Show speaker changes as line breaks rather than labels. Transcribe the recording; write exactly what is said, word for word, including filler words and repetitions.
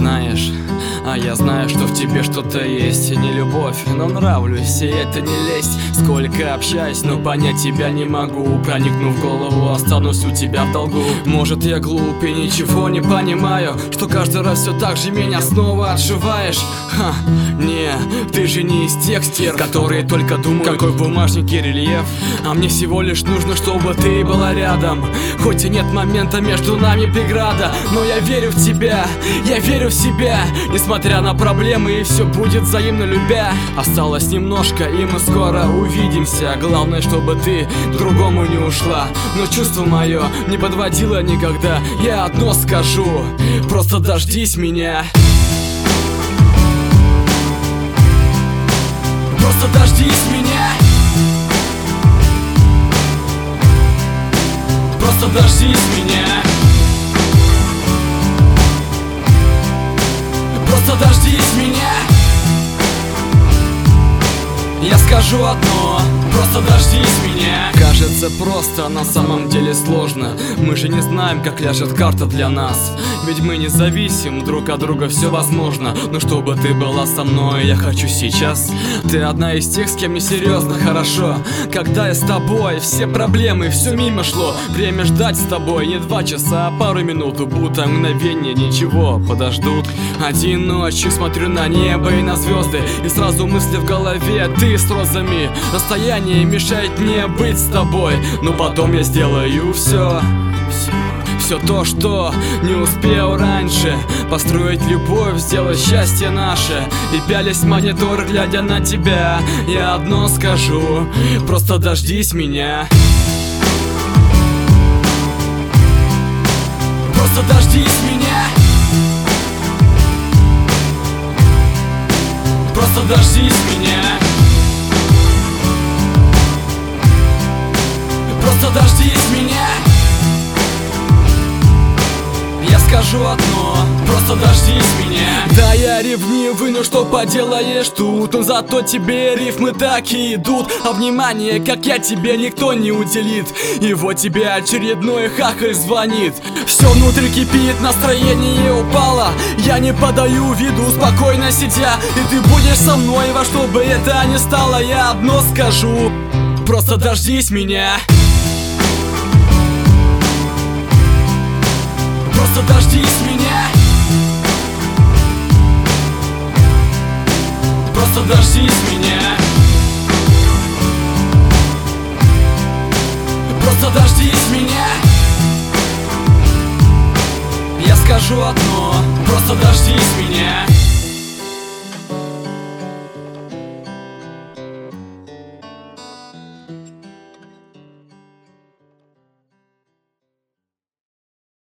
знаешь, а я знаю, что в тебе что-то есть. Не любовь, но нравлюсь, и это не лезть. Сколько общаюсь, но понять тебя не могу. Проникнув в голову, останусь у тебя в долгу. Может, я глуп и ничего не понимаю, что каждый раз все так же меня снова отшиваешь. Ха, не, ты же не из тех стерв, которые только думают, какой в бумажнике рельеф. А мне всего лишь нужно, чтобы ты была рядом. Хоть и нет момента между нами преграда, но я верю в тебя, я верю в себя. Несмотря на проблемы, и все будет взаимно любя. Осталось немножко, и мы скоро увидимся. Главное, чтобы ты к другому не ушла. Но чувство мое не подводило никогда. Я одно скажу, просто дождись меня. Просто дождись меня. Просто дождись меня. Просто дождись меня. Я скажу одно, просто дождись меня. Кажется просто, на самом деле сложно. Мы же не знаем, как ляжет карта для нас. Ведь мы не зависим друг от друга, все возможно. Но чтобы ты была со мной, я хочу сейчас. Ты одна из тех, с кем мне серьезно хорошо. Когда я с тобой, все проблемы, все мимо шло. Время ждать с тобой не два часа, а пару минут. Будто мгновение, ничего, подождут. Один ночью смотрю на небо и на звезды, и сразу мысли в голове, ты с розами. Расстояние мешает мне быть с тобой, но потом я сделаю все. Все то, что не успел раньше. Построить любовь, сделать счастье наше. И пялясь в монитор, глядя на тебя, я одно скажу, просто дождись меня. Просто дождись меня. Просто дождись меня. Просто дождись меня. Я скажу одно, просто дождись меня. Да, я ревнивый, но что поделаешь тут. Но зато тебе рифмы так и идут. А внимание, как я тебе, никто не уделит. И вот тебе очередной хахаль звонит. Все внутри кипит, настроение упало. Я не подаю виду, спокойно сидя. И ты будешь со мной, во что бы это ни стало. Я одно скажу, просто дождись меня. Просто дождись меня. Просто дождись меня. Просто дождись меня. Я скажу одно, просто дождись меня.